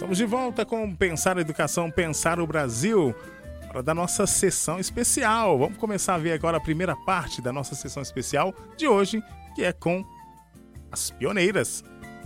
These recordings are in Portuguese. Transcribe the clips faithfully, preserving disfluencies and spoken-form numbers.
Estamos de volta com Pensar a Educação, Pensar o Brasil, para da nossa sessão especial. Vamos começar a ver agora a primeira parte da nossa sessão especial de hoje, que é com as pioneiras.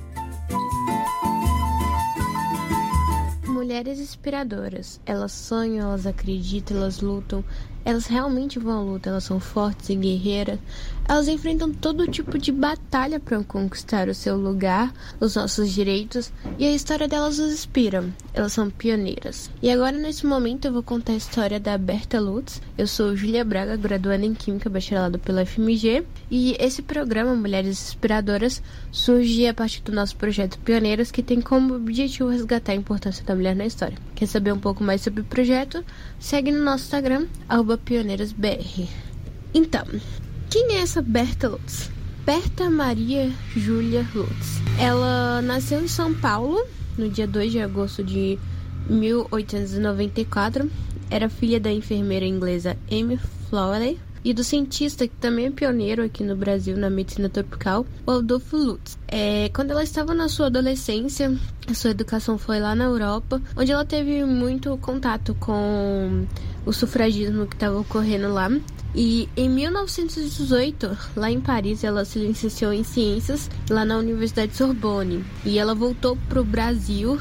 Mulheres inspiradoras. Elas sonham, elas acreditam, elas lutam. Elas realmente vão à luta, elas são fortes e guerreiras. Elas enfrentam todo tipo de batalha para conquistar o seu lugar, os nossos direitos, e a história delas nos inspira. Elas são pioneiras. E agora, nesse momento, eu vou contar a história da Berta Lutz. Eu sou Júlia Braga, graduanda em Química, bacharelado pela F M G, e esse programa, Mulheres Inspiradoras, surge a partir do nosso projeto Pioneiras, que tem como objetivo resgatar a importância da mulher na história. Quer saber um pouco mais sobre o projeto? Segue no nosso Instagram, arroba pioneirasbr. Então, quem é essa Berta Lutz? Berta Maria Júlia Lutz. Ela nasceu em São Paulo, no dia dois de agosto de mil oitocentos e noventa e quatro. Era filha da enfermeira inglesa Amy Flowley e do cientista que também é pioneiro aqui no Brasil na medicina tropical, o Adolfo Lutz. É, quando ela estava na sua adolescência, a sua educação foi lá na Europa, onde ela teve muito contato com o sufragismo que estava ocorrendo lá. E em mil novecentos e dezoito, lá em Paris, ela se licenciou em Ciências lá na Universidade Sorbonne. E ela voltou para o Brasil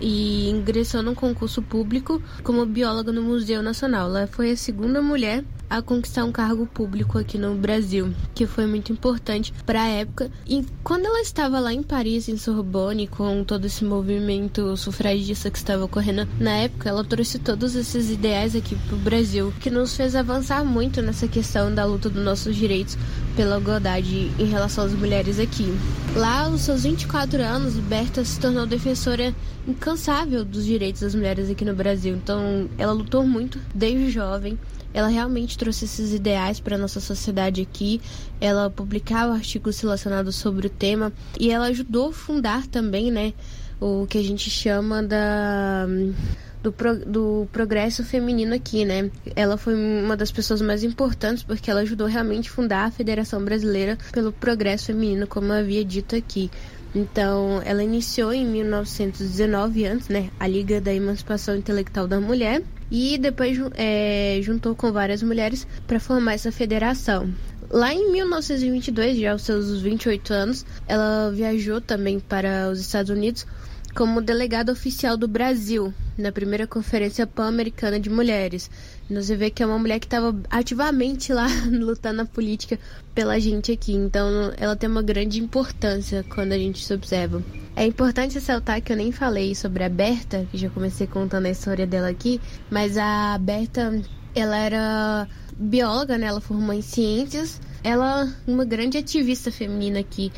e ingressou num concurso público como bióloga no Museu Nacional. Ela foi a segunda mulher a conquistar um cargo público aqui no Brasil, que foi muito importante para a época. E quando ela estava lá em Paris, em Sorbonne, com todo esse movimento sufragista que estava ocorrendo na época, ela trouxe todos esses ideais aqui para o Brasil, que nos fez avançar muito nessa questão da luta dos nossos direitos pela igualdade em relação às mulheres aqui. Lá, aos seus vinte e quatro anos, Berta se tornou defensora incansável dos direitos das mulheres aqui no Brasil. Então, ela lutou muito desde jovem. Ela realmente trouxe esses ideais para a nossa sociedade aqui. Ela publicava artigos relacionados sobre o tema e ela ajudou a fundar também, né, o que a gente chama da... Do, pro, do progresso feminino aqui, né? Ela foi uma das pessoas mais importantes porque ela ajudou realmente a fundar a Federação Brasileira pelo Progresso Feminino, como eu havia dito aqui. Então, ela iniciou em mil novecentos e dezenove, antes, né, a Liga da Emancipação Intelectual da Mulher, e depois é, juntou com várias mulheres para formar essa federação. Lá em mil novecentos e vinte e dois, já aos seus vinte e oito anos, ela viajou também para os Estados Unidos como delegada oficial do Brasil na primeira Conferência Pan-Americana de Mulheres. Você vê que é uma mulher que estava ativamente lá lutando na política pela gente aqui. Então, ela tem uma grande importância quando a gente se observa. É importante ressaltar que eu nem falei sobre a Berta, que já comecei contando a história dela aqui, mas a Berta, ela era bióloga, né? Ela formou em ciências. Ela é uma grande ativista feminina aqui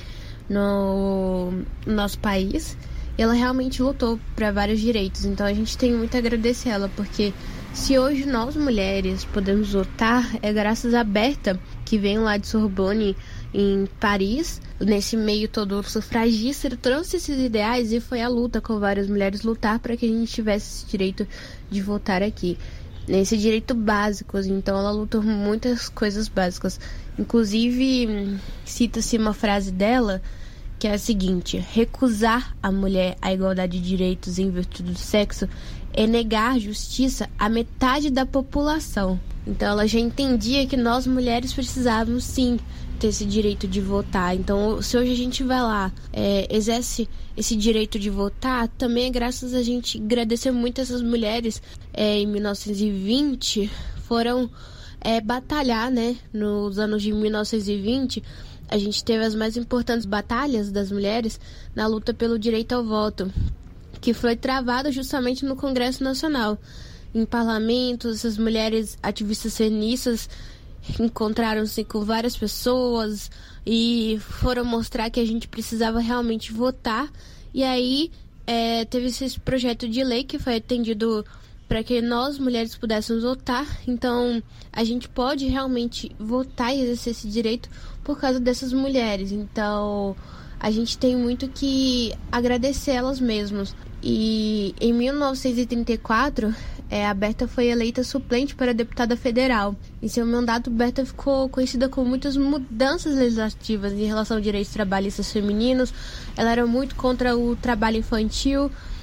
no nosso país. Ela realmente lutou para vários direitos, então a gente tem muito a agradecer ela, porque se hoje nós mulheres podemos lutar, é graças a Berta, que veio lá de Sorbonne, em Paris, nesse meio todo sufragista. Ele trouxe esses ideais e foi a luta com várias mulheres lutar para que a gente tivesse esse direito de votar aqui, esse direito básico. Então ela lutou muitas coisas básicas, inclusive cita-se uma frase dela, que é a seguinte: recusar à mulher a igualdade de direitos em virtude do sexo é negar justiça à metade da população. Então ela já entendia que nós mulheres precisávamos sim ter esse direito de votar. Então, se hoje a gente vai lá, é, exerce esse direito de votar, também é graças a gente agradecer muito essas mulheres. É, em mil novecentos e vinte foram é, batalhar, né? Nos anos de mil novecentos e vinte a gente teve as mais importantes batalhas das mulheres na luta pelo direito ao voto, que foi travada justamente no Congresso Nacional. Em parlamentos, essas mulheres ativistas feministas encontraram-se com várias pessoas e foram mostrar que a gente precisava realmente votar. E aí é, teve esse projeto de lei que foi atendido para que nós, mulheres, pudéssemos votar. Então, a gente pode realmente votar e exercer esse direito por causa dessas mulheres. Então, a gente tem muito que agradecer elas mesmas. E em mil novecentos e trinta e quatro, é, a Berta foi eleita suplente para deputada federal. Em seu mandato, Berta ficou conhecida com muitas mudanças legislativas em relação aos direitos trabalhistas femininos. Ela era muito contra o trabalho infantil.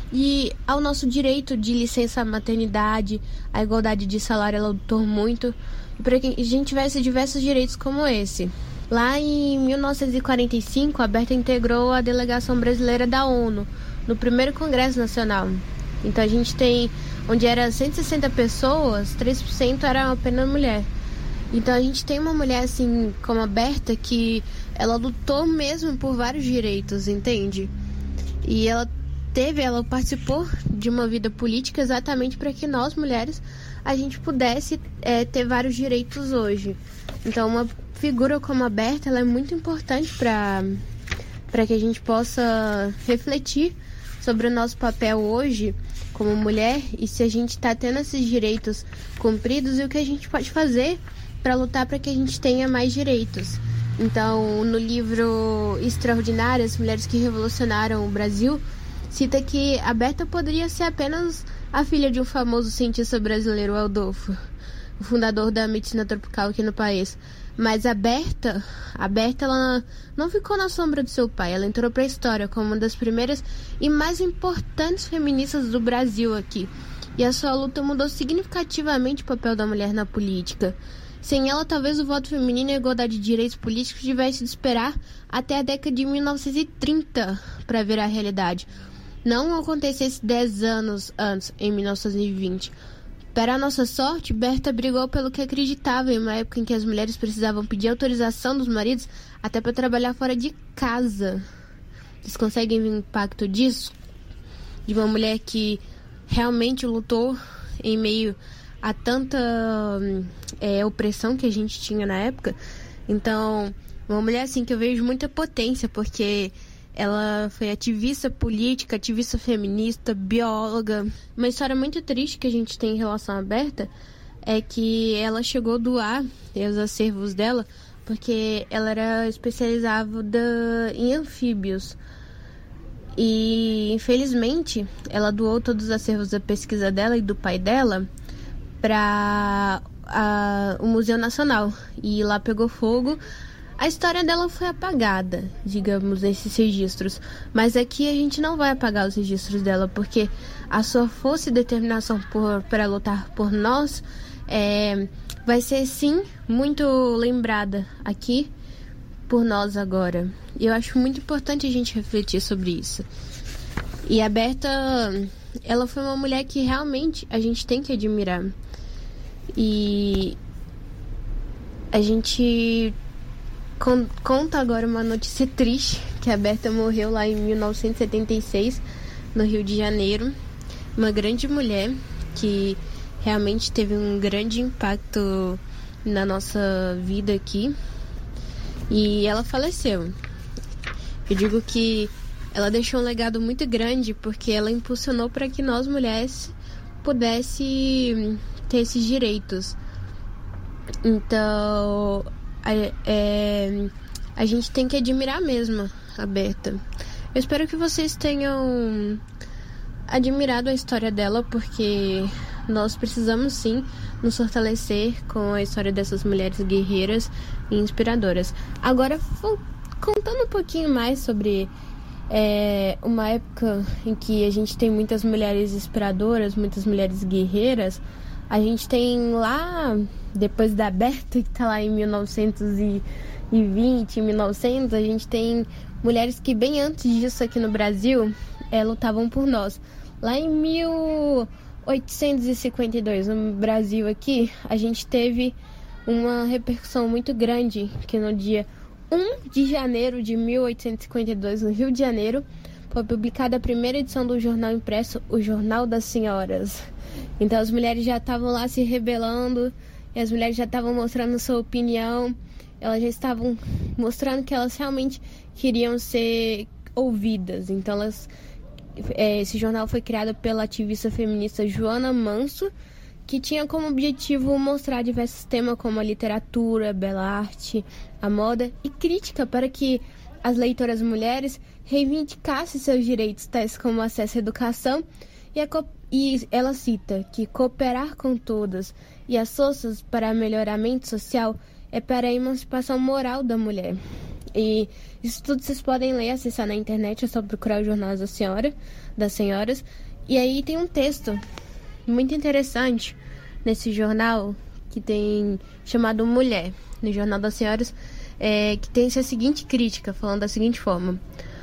E ao nosso direito de licença maternidade, a igualdade de salário, ela lutou muito para que a gente tivesse diversos direitos como esse. Lá em mil novecentos e quarenta e cinco, a Berta integrou a delegação brasileira da ONU no primeiro Congresso Nacional. Então a gente tem, onde era cento e sessenta pessoas, três por cento era apenas mulher. Então a gente tem uma mulher assim como a Berta que ela lutou mesmo por vários direitos, entende? E ela teve, ela participou de uma vida política exatamente para que nós mulheres a gente pudesse é, ter vários direitos hoje. Então uma figura como a Berta, ela é muito importante para para que a gente possa refletir sobre o nosso papel hoje como mulher e se a gente está tendo esses direitos cumpridos e o que a gente pode fazer para lutar para que a gente tenha mais direitos. Então, no livro Extraordinárias, Mulheres que Revolucionaram o Brasil, cita que a Berta poderia ser apenas a filha de um famoso cientista brasileiro, Adolfo, o fundador da medicina tropical aqui no país. Mas a Berta, a Berta, ela não ficou na sombra do seu pai. Ela entrou para a história como uma das primeiras e mais importantes feministas do Brasil aqui. E a sua luta mudou significativamente o papel da mulher na política. Sem ela, talvez o voto feminino e a igualdade de direitos políticos tivesse de esperar até a década de mil novecentos e trinta para virar realidade. Não acontecesse dez anos antes, em mil novecentos e vinte. Para a nossa sorte, Berta brigou pelo que acreditava em uma época em que as mulheres precisavam pedir autorização dos maridos até para trabalhar fora de casa. Vocês conseguem ver o impacto disso? De uma mulher que realmente lutou em meio a tanta é, opressão que a gente tinha na época. Então, uma mulher assim que eu vejo muita potência, porque ela foi ativista política, ativista feminista, bióloga. Uma história muito triste que a gente tem em relação à Berta é que ela chegou a doar os acervos dela porque ela era especializada em anfíbios. E, infelizmente, ela doou todos os acervos da pesquisa dela e do pai dela para o Museu Nacional. E lá pegou fogo. A história dela foi apagada, digamos, nesses registros. Mas aqui a gente não vai apagar os registros dela, porque a sua força e determinação para lutar por nós é, vai ser, sim, muito lembrada aqui por nós agora. E eu acho muito importante a gente refletir sobre isso. E a Berta, ela foi uma mulher que realmente a gente tem que admirar. E a gente conta agora uma notícia triste, que a Berta morreu lá em mil novecentos e setenta e seis, no Rio de Janeiro. Uma grande mulher que realmente teve um grande impacto na nossa vida aqui. E ela faleceu. Eu digo que ela deixou um legado muito grande, porque ela impulsionou para que nós mulheres pudéssemos ter esses direitos. Então, É, é, a gente tem que admirar mesmo a Berta. Eu espero que vocês tenham admirado a história dela, porque nós precisamos sim nos fortalecer com a história dessas mulheres guerreiras e inspiradoras. Agora, contando um pouquinho mais sobre é, uma época em que a gente tem muitas mulheres inspiradoras, muitas mulheres guerreiras. A gente tem lá, depois da Berta, que está lá em mil novecentos e vinte, mil e novecentos, a gente tem mulheres que bem antes disso aqui no Brasil é, lutavam por nós. Lá em mil oitocentos e cinquenta e dois, no Brasil aqui, a gente teve uma repercussão muito grande, que no dia primeiro de janeiro de mil oitocentos e cinquenta e dois, no Rio de Janeiro, foi publicada a primeira edição do jornal impresso, o Jornal das Senhoras. Então as mulheres já estavam lá se rebelando, e as mulheres já estavam mostrando sua opinião, elas já estavam mostrando que elas realmente queriam ser ouvidas. Então elas, é, esse jornal foi criado pela ativista feminista Joana Manso, que tinha como objetivo mostrar diversos temas como a literatura, a bela arte, a moda e crítica para que as leitoras mulheres reivindicassem seus direitos, tais como acesso à educação, e, a co- e ela cita que cooperar com todas e as forças para melhoramento social é para a emancipação moral da mulher. E isso tudo vocês podem ler, acessar na internet, é só procurar o Jornal da Senhora, das Senhoras. E aí tem um texto muito interessante nesse jornal, que tem chamado Mulher, no Jornal das Senhoras, é, que tem essa seguinte crítica, falando da seguinte forma: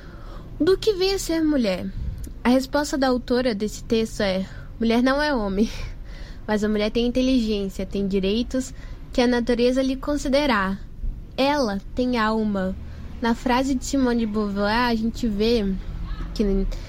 do que vem a ser mulher? A resposta da autora desse texto é: mulher não é homem, mas a mulher tem inteligência, tem direitos que a natureza lhe considerar. Ela tem alma. Na frase de Simone de Beauvoir, a gente vê que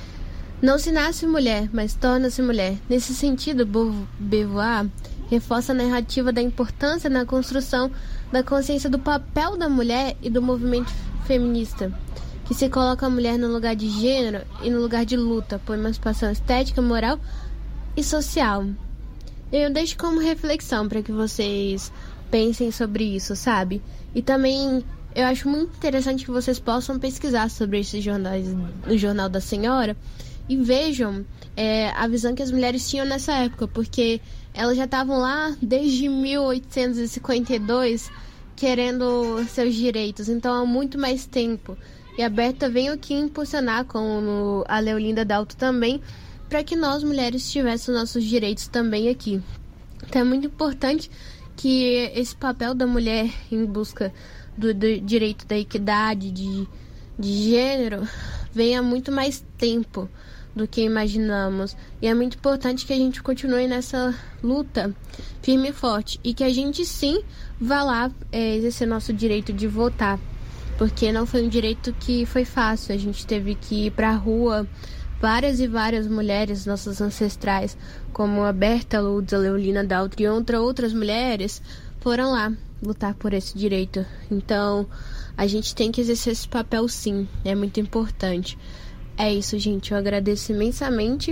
não se nasce mulher, mas torna-se mulher. Nesse sentido, Beauvoir reforça a narrativa da importância na construção da consciência do papel da mulher e do movimento feminista, que se coloca a mulher no lugar de gênero e no lugar de luta por emancipação estética, moral e social. Eu deixo como reflexão para que vocês pensem sobre isso, sabe? E também eu acho muito interessante que vocês possam pesquisar sobre esses jornais, o Jornal da Senhora, e vejam é, a visão que as mulheres tinham nessa época, porque elas já estavam lá desde mil oitocentos e cinquenta e dois querendo seus direitos, então há muito mais tempo. E a Berta veio aqui impulsionar, como a Leolinda Dalto também, para que nós mulheres tivéssemos nossos direitos também aqui. Então é muito importante que esse papel da mulher em busca do, do direito da equidade de, de gênero venha há muito mais tempo do que imaginamos. E é muito importante que a gente continue nessa luta firme e forte. E que a gente sim vá lá é, exercer nosso direito de votar. Porque não foi um direito que foi fácil. A gente teve que ir pra rua. Várias e várias mulheres, nossas ancestrais, como a Berta Lourdes, a Leolina Daltri e outra, outras mulheres, foram lá lutar por esse direito. Então, a gente tem que exercer esse papel sim, é muito importante. É isso, gente, eu agradeço imensamente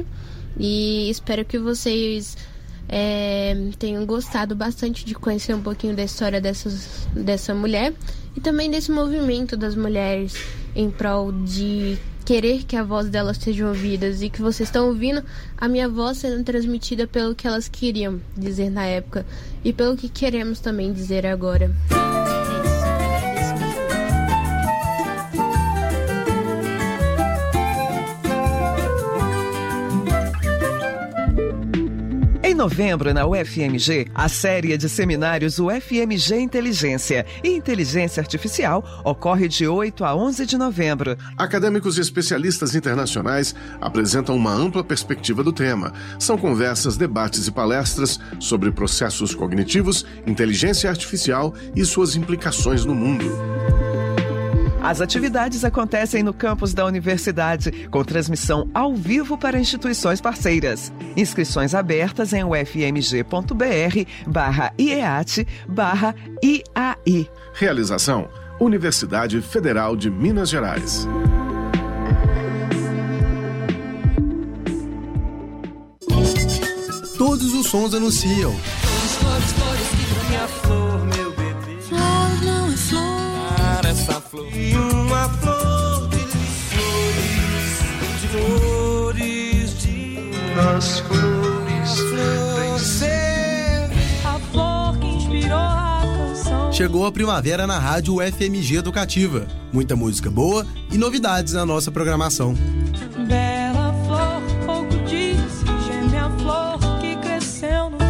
e espero que vocês é, tenham gostado bastante de conhecer um pouquinho da história dessas, dessa mulher e também desse movimento das mulheres em prol de querer que a voz delas seja ouvida e que vocês estão ouvindo a minha voz sendo transmitida pelo que elas queriam dizer na época e pelo que queremos também dizer agora. Em novembro, na U F M G, a série de seminários U F M G Inteligência e Inteligência Artificial ocorre de oito a onze de novembro. Acadêmicos e especialistas internacionais apresentam uma ampla perspectiva do tema. São conversas, debates e palestras sobre processos cognitivos, inteligência artificial e suas implicações no mundo. As atividades acontecem no campus da universidade, com transmissão ao vivo para instituições parceiras. Inscrições abertas em ufmg.br barra IEAT barra IAI. Realização: Universidade Federal de Minas Gerais. Todos os sons anunciam. Flores, flores, flores, que pra minha flor, meu bebê. Flor não é flor. Essa flor e uma flor de flores, de flores, de das flores, você, a flor que inspirou a canção. Chegou a primavera na rádio U F M G Educativa. Muita música boa e novidades na nossa programação. Bela flor, pouco disse, geme a flor que cresceu no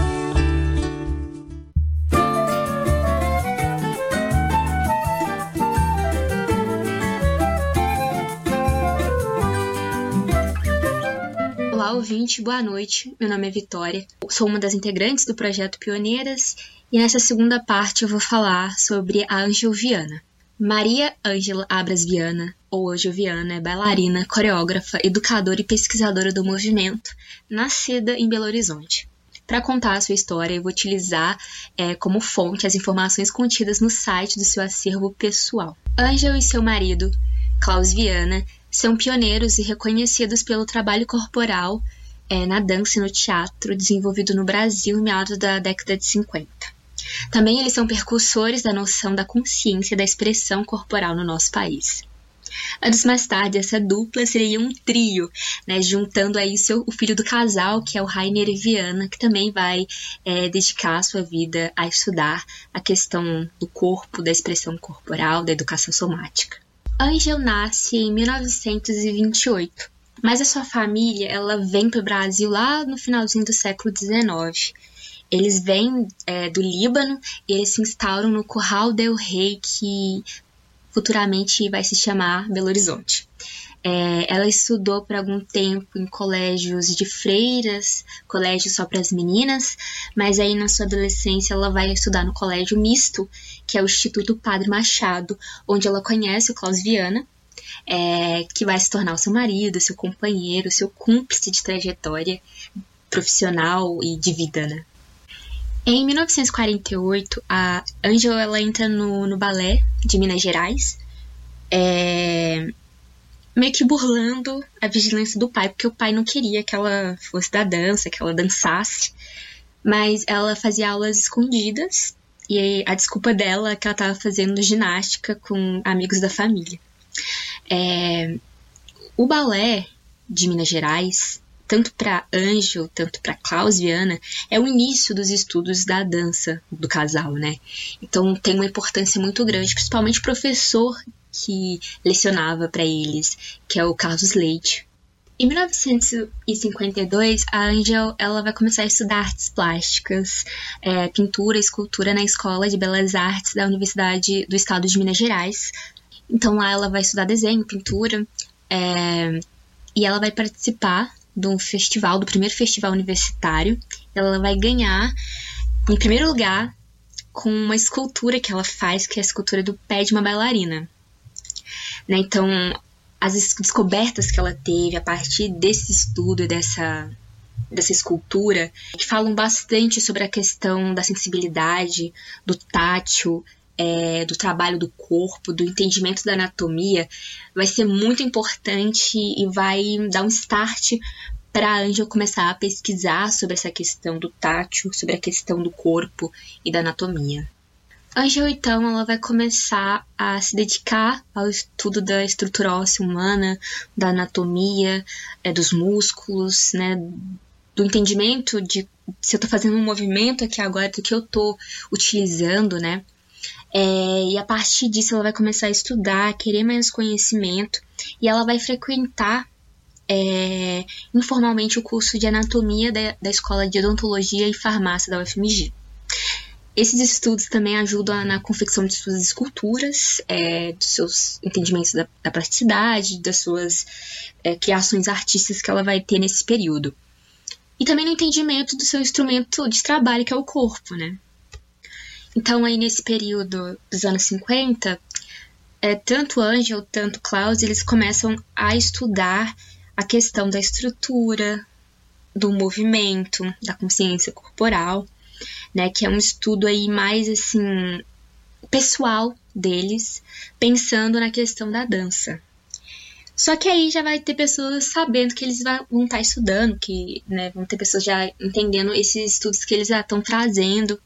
Olá, ouvinte, boa noite. Meu nome é Vitória. Sou uma das integrantes do projeto Pioneiras e nessa segunda parte eu vou falar sobre a Ângela Viana. Maria Ângela Abras Viana, ou Ângela Viana, é bailarina, coreógrafa, educadora e pesquisadora do movimento, nascida em Belo Horizonte. Para contar a sua história, eu vou utilizar é, como fonte as informações contidas no site do seu acervo pessoal. Ângela e seu marido, Klaus Viana, são pioneiros e reconhecidos pelo trabalho corporal é, na dança e no teatro desenvolvido no Brasil em meados da década de cinquenta. Também eles são percursores da noção da consciência e da expressão corporal no nosso país. Anos mais tarde, essa dupla seria um trio, né, juntando aí o, seu, o filho do casal, que é o Rainer Viana, que também vai é, dedicar a sua vida a estudar a questão do corpo, da expressão corporal, da educação somática. Ângel nasce em mil novecentos e vinte e oito, mas a sua família ela vem para o Brasil lá no finalzinho do século dezenove. Eles vêm é, do Líbano e eles se instauram no Curral del Rei, que futuramente vai se chamar Belo Horizonte. É, ela estudou por algum tempo em colégios de freiras, colégios só para as meninas, mas aí na sua adolescência ela vai estudar no colégio misto, que é o Instituto Padre Machado, onde ela conhece o Klaus Viana, é, que vai se tornar o seu marido, seu companheiro, seu cúmplice de trajetória profissional e de vida, né? Em mil novecentos e quarenta e oito, a Ângel ela entra no, no balé de Minas Gerais, é, meio que burlando a vigilância do pai, porque o pai não queria que ela fosse da dança, que ela dançasse, mas ela fazia aulas escondidas, e a desculpa dela é que ela estava fazendo ginástica com amigos da família. É, o balé de Minas Gerais, tanto para Ângel, tanto para Klaus Viana, é o início dos estudos da dança do casal, né? Então tem uma importância muito grande, principalmente o professor que lecionava para eles, que é o Carlos Leite. Em mil novecentos e cinquenta e dois, a Ângel ela vai começar a estudar artes plásticas, é, pintura e escultura na Escola de Belas Artes da Universidade do Estado de Minas Gerais. Então lá ela vai estudar desenho, pintura, é, e ela vai participar do festival, do primeiro festival universitário. Ela vai ganhar, em primeiro lugar, com uma escultura que ela faz, que é a escultura do pé de uma bailarina. Né? Então, as descobertas que ela teve a partir desse estudo, dessa, dessa escultura, que falam bastante sobre a questão da sensibilidade, do tátil, é, do trabalho do corpo, do entendimento da anatomia, vai ser muito importante e vai dar um start para a Ângel começar a pesquisar sobre essa questão do tátil, sobre a questão do corpo e da anatomia. Ângel, então, ela vai começar a se dedicar ao estudo da estrutura óssea humana, da anatomia, é, dos músculos, né, do entendimento de se eu estou fazendo um movimento aqui agora, do que eu estou utilizando, né? É, e a partir disso ela vai começar a estudar, a querer mais conhecimento, e ela vai frequentar é, informalmente o curso de anatomia da, da Escola de Odontologia e Farmácia da U F M G. Esses estudos também ajudam na confecção de suas esculturas, é, dos seus entendimentos da, da plasticidade, das suas é, criações artísticas que ela vai ter nesse período. E também no entendimento do seu instrumento de trabalho, que é o corpo, né? Então, aí nesse período dos anos cinquenta, é, tanto Ângel, tanto Klaus, eles começam a estudar a questão da estrutura, do movimento, da consciência corporal, né, que é um estudo aí mais, assim, pessoal deles, pensando na questão da dança. Só que aí já vai ter pessoas sabendo que eles vão estar estudando, que, né, vão ter pessoas já entendendo esses estudos que eles já estão trazendo,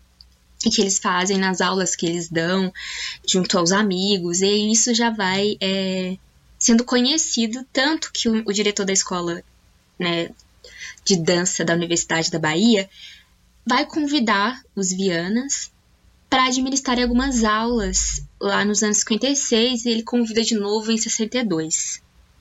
e que eles fazem nas aulas que eles dão junto aos amigos, e isso já vai é, sendo conhecido, tanto que o, o diretor da escola, né, de dança da Universidade da Bahia vai convidar os Vianas para administrar algumas aulas lá nos anos cinquenta e seis, e ele convida de novo em sessenta e dois.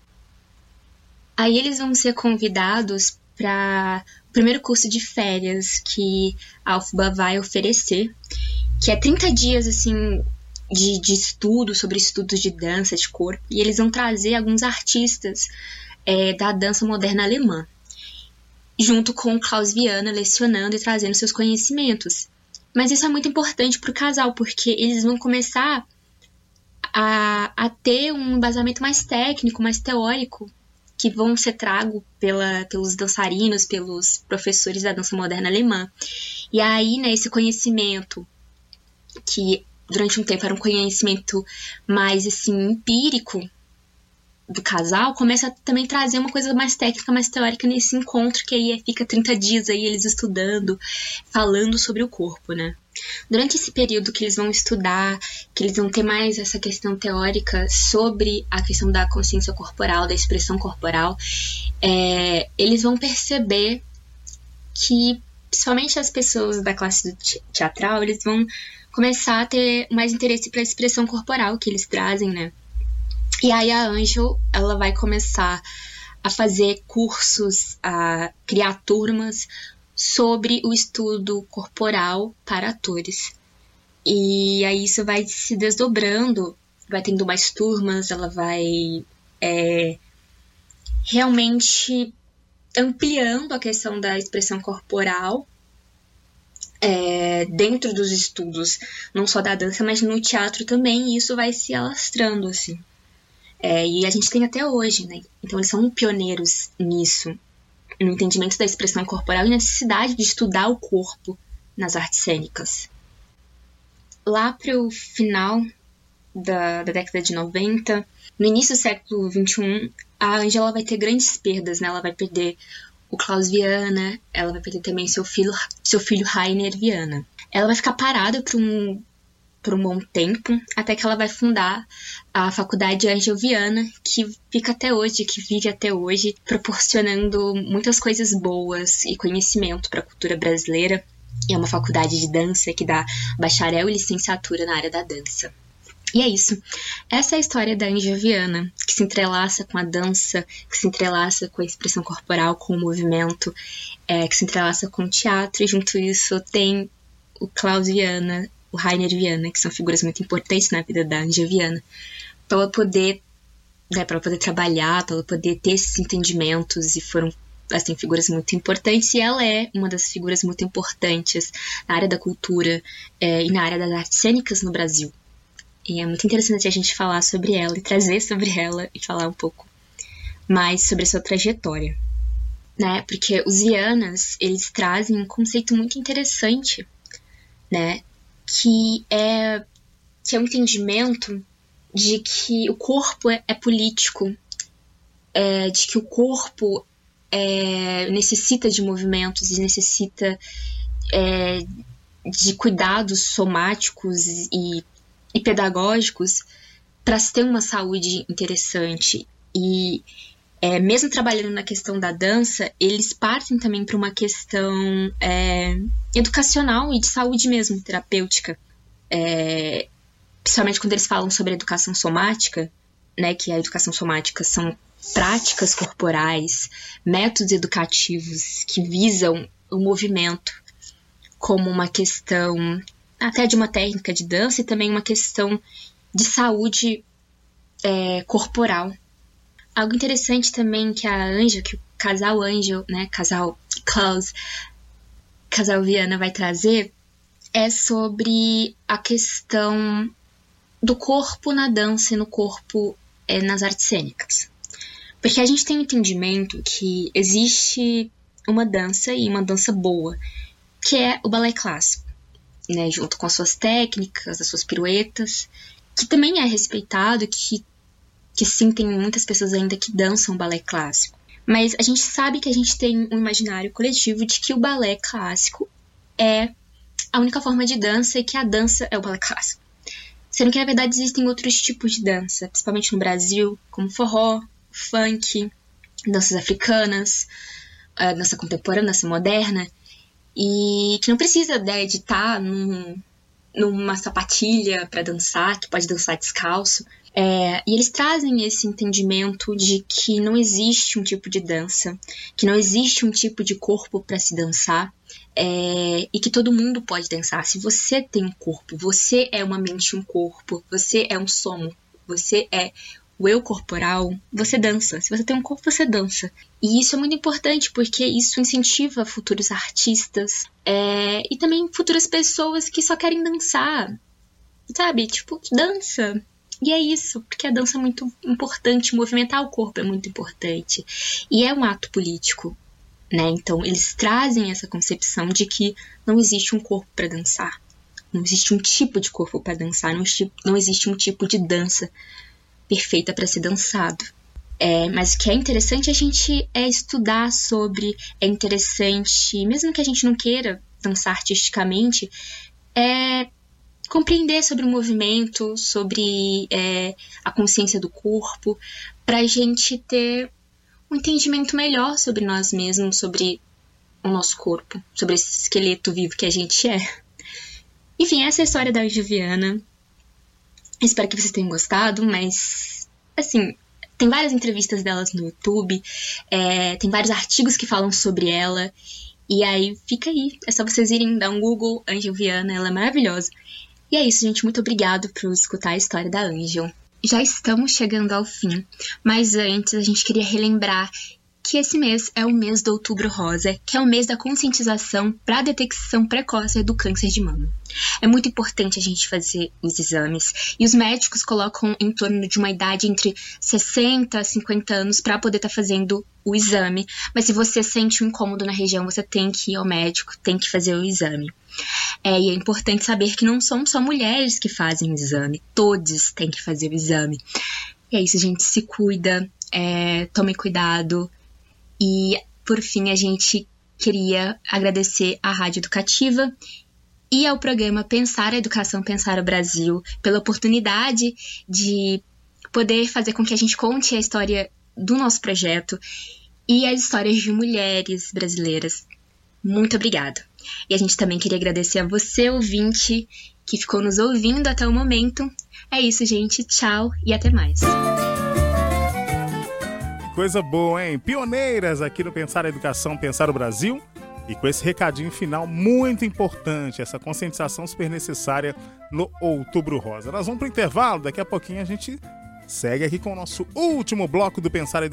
Aí eles vão ser convidados para o primeiro curso de férias que a U F B A vai oferecer, que é trinta dias assim, de, de estudo sobre estudos de dança, de corpo, e eles vão trazer alguns artistas é, da dança moderna alemã, junto com o Klaus Viana lecionando e trazendo seus conhecimentos. Mas isso é muito importante para o casal, porque eles vão começar a, a ter um embasamento mais técnico, mais teórico, que vão ser trago pela, pelos dançarinos, pelos professores da dança moderna alemã. E aí, né, esse conhecimento, que durante um tempo era um conhecimento mais assim, empírico do casal, começa a também trazer uma coisa mais técnica, mais teórica nesse encontro, que aí fica trinta dias aí eles estudando, falando sobre o corpo, né? Durante esse período que eles vão estudar, que eles vão ter mais essa questão teórica sobre a questão da consciência corporal, da expressão corporal, é, eles vão perceber que, principalmente as pessoas da classe do teatral, eles vão começar a ter mais interesse pela expressão corporal que eles trazem, né? E aí a Angel, ela vai começar a fazer cursos, a criar turmas sobre o estudo corporal para atores. E aí isso vai se desdobrando, vai tendo mais turmas, ela vai é, realmente ampliando a questão da expressão corporal é, dentro dos estudos, não só da dança, mas no teatro também, e isso vai se alastrando, assim. É, e a gente tem até hoje, né? Então eles são pioneiros nisso, no entendimento da expressão corporal e na necessidade de estudar o corpo nas artes cênicas. Lá para o final da, da década de noventa, no início do século vinte e um, a Angela vai ter grandes perdas, né? Ela vai perder o Klaus Viana, ela vai perder também seu filho, seu filho Rainer Viana. Ela vai ficar parada por um, por um bom tempo, até que ela vai fundar a Faculdade Angel Viana, que fica até hoje, que vive até hoje, proporcionando muitas coisas boas e conhecimento para a cultura brasileira. E é uma faculdade de dança que dá bacharel e licenciatura na área da dança. E é isso. Essa é a história da Angel Viana, que se entrelaça com a dança, que se entrelaça com a expressão corporal, com o movimento, é, que se entrelaça com o teatro, e junto isso tem o Klaus Viana, o Rainer Viana, que são figuras muito importantes na vida da Angel Viana, para ela poder, né, para ela poder trabalhar, para ela poder ter esses entendimentos, e foram assim, figuras muito importantes, e ela é uma das figuras muito importantes na área da cultura é, e na área das artes cênicas no Brasil. E é muito interessante a gente falar sobre ela e trazer sobre ela e falar um pouco mais sobre a sua trajetória, né? Porque os Vianas, eles trazem um conceito muito interessante, né? Que é, que é um entendimento de que o corpo é, é político, é, de que o corpo é, necessita de movimentos e necessita é, de cuidados somáticos e e pedagógicos para se ter uma saúde interessante. E é, mesmo trabalhando na questão da dança, eles partem também para uma questão é, educacional e de saúde mesmo, terapêutica. É, principalmente quando eles falam sobre educação somática, né, que a educação somática são práticas corporais, métodos educativos que visam o movimento como uma questão até de uma técnica de dança e também uma questão de saúde é, corporal. Algo interessante também que a Angel, que o casal Angel, né, casal Klaus, casal Viana vai trazer, é sobre a questão do corpo na dança e no corpo é, nas artes cênicas. Porque a gente tem um entendimento que existe uma dança e uma dança boa, que é o balé clássico. Né, junto com as suas técnicas, as suas piruetas, que também é respeitado, que, que sim, tem muitas pessoas ainda que dançam balé clássico. Mas a gente sabe que a gente tem um imaginário coletivo de que o balé clássico é a única forma de dança e que a dança é o balé clássico. Sendo que, na verdade, existem outros tipos de dança, principalmente no Brasil, como forró, funk, danças africanas, a dança contemporânea, dança moderna, e que não precisa, né, de estar num, numa sapatilha para dançar, que pode dançar descalço. É, e eles trazem esse entendimento de que não existe um tipo de dança, que não existe um tipo de corpo para se dançar, é, e que todo mundo pode dançar. Se você tem um corpo, você é uma mente e um corpo, você é um somo, você é o eu corporal, você dança. Se você tem um corpo, você dança. E isso é muito importante, porque isso incentiva futuros artistas é, e também futuras pessoas que só querem dançar, sabe? Tipo, dança. E é isso, porque a dança é muito importante, movimentar o corpo é muito importante. E é um ato político, né? Então, eles trazem essa concepção de que não existe um corpo para dançar. Não existe um tipo de corpo para dançar, não, não existe um tipo de dança perfeita para ser dançado. É, mas o que é interessante a gente é estudar sobre, é interessante, mesmo que a gente não queira dançar artisticamente, é compreender sobre o movimento, sobre é, a consciência do corpo, para a gente ter um entendimento melhor sobre nós mesmos, sobre o nosso corpo, sobre esse esqueleto vivo que a gente é. Enfim, essa é a história da Anjo Viana. Espero que vocês tenham gostado, mas, assim, tem várias entrevistas delas no YouTube, é, tem vários artigos que falam sobre ela, e aí fica aí, é só vocês irem dar um Google, Anjo Viana, ela é maravilhosa. E é isso, gente, muito obrigado por escutar a história da Angel. Já estamos chegando ao fim, mas antes a gente queria relembrar que esse mês é o mês do Outubro Rosa, que é o mês da conscientização para a detecção precoce do câncer de mama. É muito importante a gente fazer os exames, e os médicos colocam em torno de uma idade entre sessenta a cinquenta anos para poder estar tá fazendo o exame, mas se você sente um incômodo na região, você tem que ir ao médico, tem que fazer o exame. É, e é importante saber que não são só mulheres que fazem o exame, todos têm que fazer o exame. E é isso, gente, se cuida, é, tome cuidado. E, por fim, a gente queria agradecer à Rádio Educativa e ao programa Pensar a Educação, Pensar o Brasil, pela oportunidade de poder fazer com que a gente conte a história do nosso projeto e as histórias de mulheres brasileiras. Muito obrigada. E a gente também queria agradecer a você, ouvinte, que ficou nos ouvindo até o momento. É isso, gente. Tchau e até mais. Coisa boa, hein? Pioneiras aqui no Pensar a Educação, Pensar o Brasil. E com esse recadinho final muito importante, essa conscientização super necessária no Outubro Rosa. Nós vamos para o intervalo, daqui a pouquinho a gente segue aqui com o nosso último bloco do Pensar a Educação.